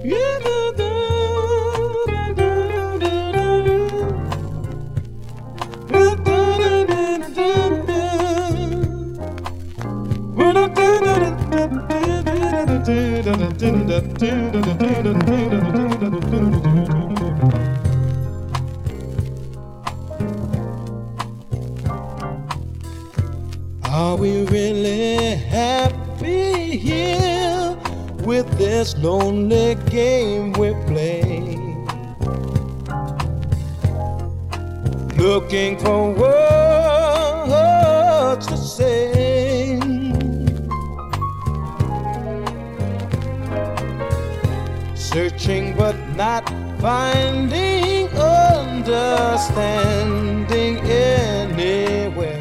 Are we really happy here with this lonely game we play? Looking for words to say, searching but not finding understanding anywhere.